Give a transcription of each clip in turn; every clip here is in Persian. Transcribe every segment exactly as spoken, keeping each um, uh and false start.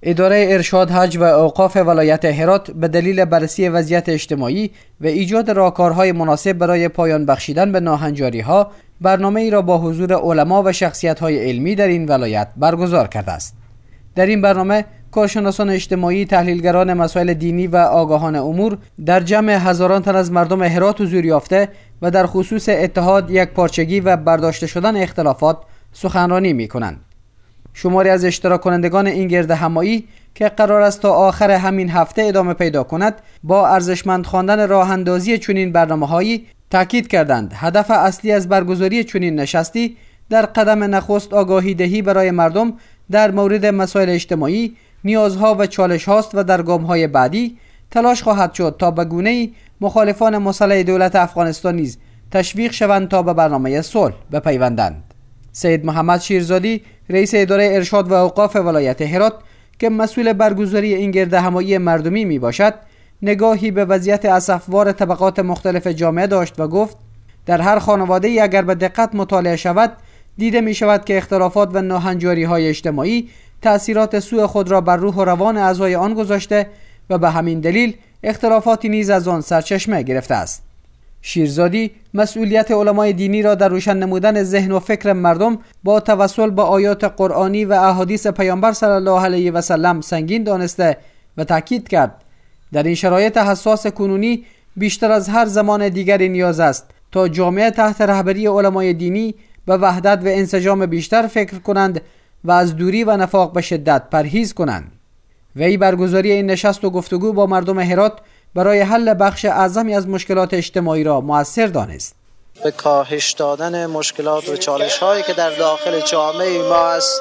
اداره ارشاد حج و اوقاف ولایت هرات به دلیل بررسی وضعیت اجتماعی و ایجاد راهکارهای مناسب برای پایان بخشیدن به ناهنجاری‌ها برنامه‌ای را با حضور علما و شخصیت‌های علمی در این ولایت برگزار کرده است. در این برنامه کارشناسان اجتماعی، تحلیلگران مسائل دینی و آگاهان امور در جمع هزاران تن از مردم هرات حضور یافته و در خصوص اتحاد، یکپارچگی و برداشته شدن اختلافات سخنرانی می‌کنند. شماری از اشتراک کنندگان این گرد همایی که قرار است تا آخر همین هفته ادامه پیدا کند، با ارزشمند خواندن راه اندازی چنین برنامه‌هایی تاکید کردند هدف اصلی از برگزاری چنین نشستی در قدم نخست آگاهی دهی برای مردم در مورد مسائل اجتماعی، نیازها و چالش هاست و در گام‌های بعدی تلاش خواهد شد تا به گونه‌ای مخالفان مسلح دولت افغانستان نیز تشویق شوند تا به برنامه صلح بپیوندند. سید محمد شیرزادی، رئیس اداره ارشاد و اوقاف ولایت هرات که مسئول برگزاری این گرد همایی مردمی می باشد، نگاهی به وضعیت اسفوار طبقات مختلف جامعه داشت و گفت در هر خانواده‌ای اگر به دقت مطالعه شود دیده می شود که اختلافات و ناهنجاری‌های اجتماعی تأثیرات سوء خود را بر روح و روان اعضای آن گذاشته و به همین دلیل اختلافاتی نیز از آن سرچشمه گرفته است. شیرزادی مسئولیت علمای دینی را در روشن نمودن ذهن و فکر مردم با توسل به آیات قرآنی و احادیث پیامبر صلی الله علیه و سلم سنگین دانسته و تاکید کرد در این شرایط حساس کنونی بیشتر از هر زمان دیگری نیاز است تا جامعه تحت رهبری علمای دینی به وحدت و انسجام بیشتر فکر کنند و از دوری و نفاق به شدت پرهیز کنند. وی برگزاری این نشست و گفتگو با مردم هرات برای حل بخش اعظمی از مشکلات اجتماعی را مؤثر دانست. به کاهش دادن مشکلات و چالش هایی که در داخل جامعه ما است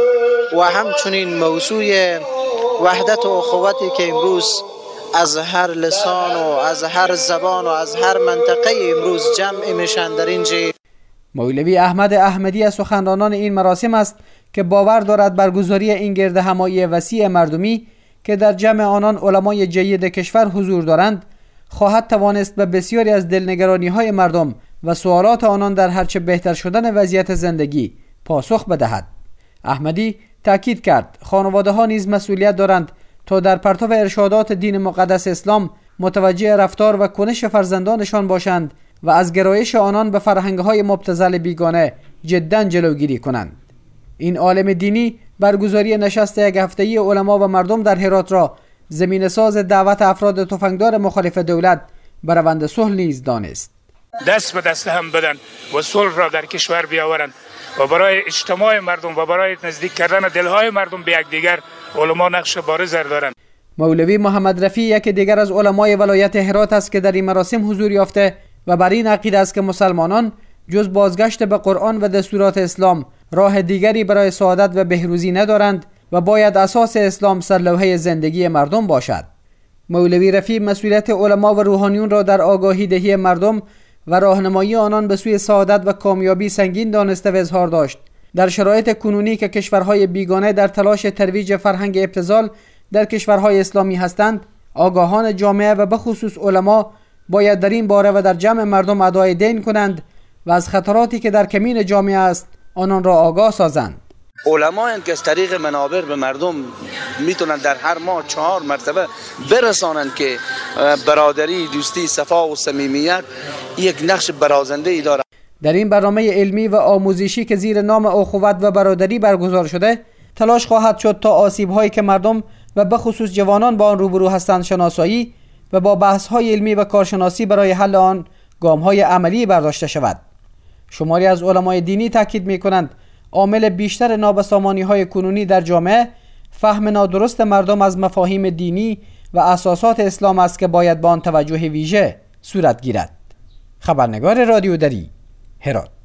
و همچنین موضوع وحدت و اخوتی که امروز از هر لسان و از هر زبان و از هر منطقه امروز جمع میشن در اینجا. مولوی احمد احمدی از سخنرانان این مراسم است که باور دارد برگزاری این گرد همایی وسیع مردمی که در جمع آنان علمای جید کشور حضور دارند خواهد توانست به بسیاری از دلنگرانی‌های مردم و سوالات آنان در هرچه بهتر شدن وضعیت زندگی پاسخ بدهد. احمدی تاکید کرد خانواده‌ها نیز مسئولیت دارند تا در پرتو ارشادات دین مقدس اسلام متوجه رفتار و کنش فرزندانشان باشند و از گرایش آنان به فرهنگ‌های مبتذل بیگانه جداً جلوگیری کنند. این عالم دینی برگزاری نشست یک هفته‌ای علما و مردم در هرات را زمینه ساز دعوت افراد تفنگدار مخالف دولت بر روند صلح نیز دانست. دست به دست هم بدن و صلح را در کشور بیاورند و برای اجتماع مردم و برای نزدیک کردن دلهای مردم به یکدیگر علما نقش بارز دارند. مولوی محمد رفیع یک دیگر از علمای ولایت هرات است که در این مراسم حضور یافته و بر این عقیده است که مسلمانان جز بازگشت به قرآن و دستورات اسلام راه دیگری برای سعادت و بهروزی ندارند و باید اساس اسلام سرلوحه زندگی مردم باشد. مولوی رفیع مسئولیت علما و روحانیون را در آگاهی دهی مردم و راهنمایی آنان به سوی سعادت و کامیابی سنگین دانسته و اظهار داشت در شرایط کنونی که کشورهای بیگانه در تلاش ترویج فرهنگ ابتذال در کشورهای اسلامی هستند، آگاهان جامعه و به خصوص علما باید در این باره و در جمع مردم ادای دین کنند و از خطراتی که در کمین جامعه است آنان را آگاه سازند. علماء که از طریق منابر به مردم میتونن در هر ماه چهار مرتبه برسانند که برادری، دوستی، صفا و صمیمیت یک نقش برازنده ای داره. در این برنامه علمی و آموزشی که زیر نام اخوت و برادری برگزار شده، تلاش خواهد شد تا آسیب‌هایی که مردم و به خصوص جوانان با آن روبرو هستند شناسایی و با بحث‌های علمی و کارشناسی برای حل آن گام‌های عملی برداشته شود. شماری از علمای دینی تاکید می‌کنند عامل بیشتر نابسامانی‌های کنونی در جامعه فهم نادرست مردم از مفاهیم دینی و اساسات اسلام است که باید با آن توجه ویژه صورت گیرد. خبرنگار رادیو دری، هرات.